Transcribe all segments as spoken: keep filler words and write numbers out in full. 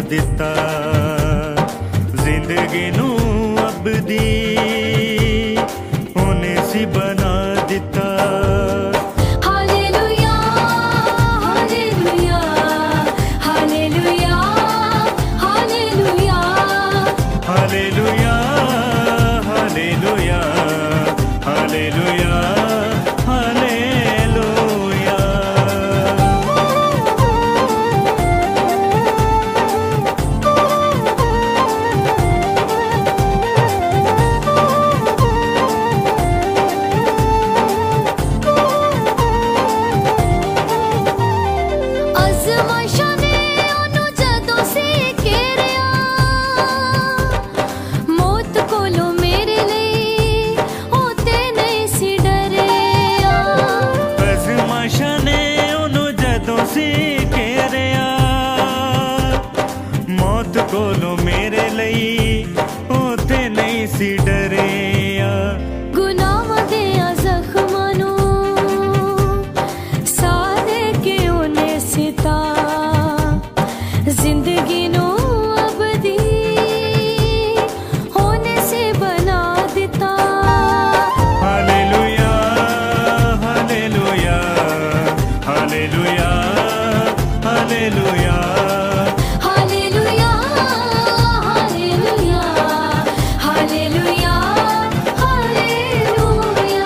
दिता, जिंदगी नू अबदी होने सी बना दिता। Hallelujah hallelujah hallelujah hallelujah hallelujah hallelujah hallelujah hallelujah. आज़माइशां ने ओनू जदों से घेरिया, मौत कोलों मेरे लिए ओ ते नहीं सी डरिया। आज़माइशां ने ओनू जदों से घेरिया, मौत कोलों मेरे लिए ओ ते नहीं सी डरिया। गुनाहां देयां ज़ख्मां नू सारे के ओने सिता, जिंदगी नू अबदी होने से बना दिता। Hallelujah hallelujah hallelujah hallelujah hallelujah hallelujah hallelujah hallelujah.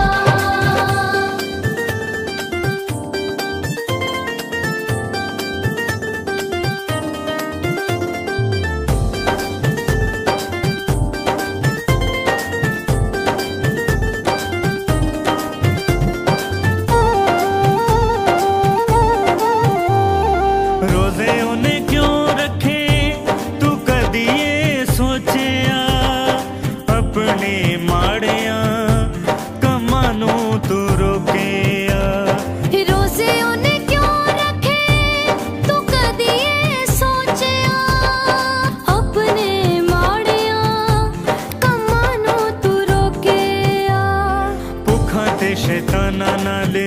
रोजे उन्हें क्यों रखे तू कदी ये सोचिया, अपने माड़िया कमां नू तू रोकिया। रोज़े उन्हें क्यों रखे तू कदी ये सोचिया, अपने माड़िया कम्मां नू तू रोकिया। भुखा ते शैताना नाले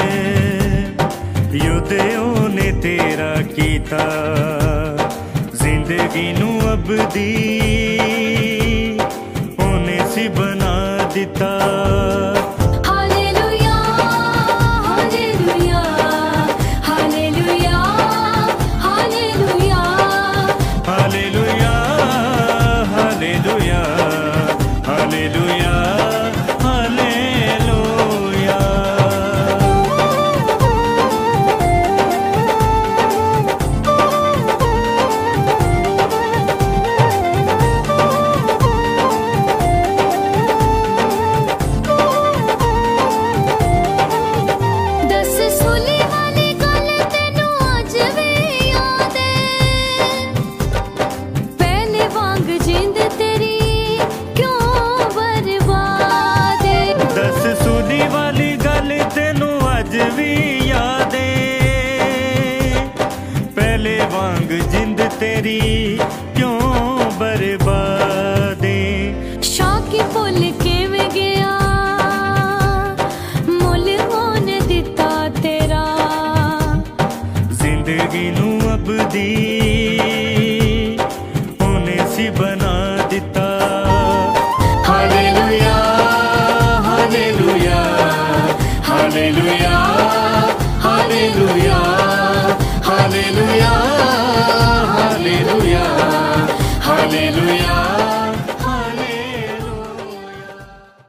युद्ध ओने तेरा कीता, जिंदगी नू अबदी ओने सी बना दिता। Hallelujah hallelujah hallelujah hallelujah hallelujah hallelujah hallelujah hallelujah. दस सूली वाली गल तेनू अज भी याद है, पहले वांग जिंद तेरी क्यों बर्बाद है। दस सूली वाली गल तेनू अज भी याद है, पहले वांग जिंद तेरी क्यों बर्बाद है। शाकी भुल किवें गया, मुल होने दिता तेरा। जिंदगी नू अबदी होने सी बना दिता। Hallelujah hallelujah hallelujah